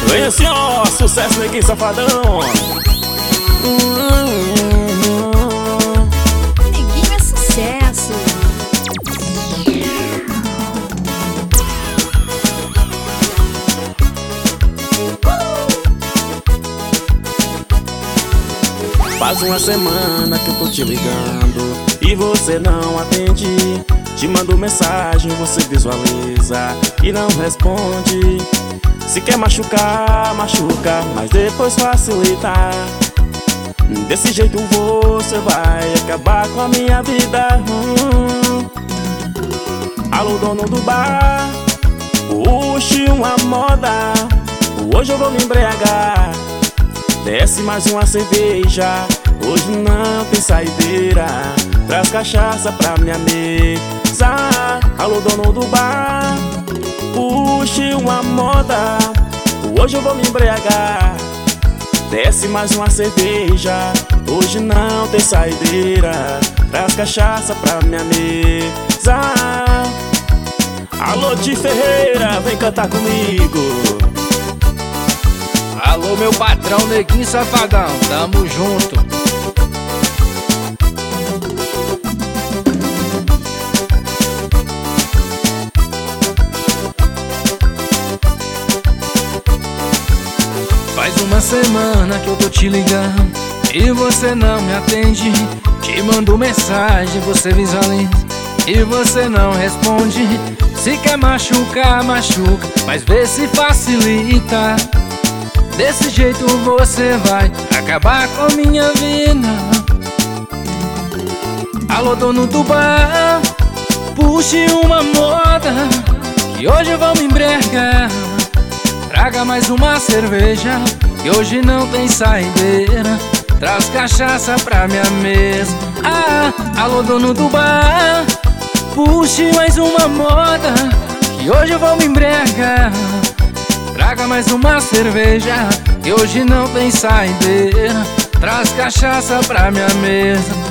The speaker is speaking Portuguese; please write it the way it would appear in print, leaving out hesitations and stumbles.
Vem assim, ó, sucesso, neguinho safadão. Neguinho é sucesso. Faz uma semana que eu tô te ligando e você não atende. Te mando mensagem, você visualiza e não responde. Se quer machucar, machuca, mas depois facilita. Desse jeito você vai acabar com a minha vida. Alô, dono do bar, puxe uma moda. Hoje eu vou me embriagar. Desce mais uma cerveja, hoje não tem saideira. Traz cachaça pra minha mesa. Alô, dono do bar, puxe uma moda. Hoje eu vou me embriagar. Desce mais uma cerveja, hoje não tem saideira. Traz cachaça pra minha mesa. Alô, de Ferreira, vem cantar comigo. Alô, meu patrão, neguinho safadão, tamo junto. Faz uma semana que eu tô te ligando e você não me atende. Te mando mensagem, você visualiza e você não responde. Se quer machucar, machuca, mas vê se facilita. Desse jeito você vai acabar com a minha vida. Alô, dono do bar, puxe uma moda, que hoje eu vou me embriagar. Traga mais uma cerveja, que hoje não tem saideira. Traz cachaça pra minha mesa. Alô, dono do bar, puxe mais uma moda, que hoje eu vou me embriagar. Traga mais uma cerveja, que hoje não tem saideira. Traz cachaça pra minha mesa.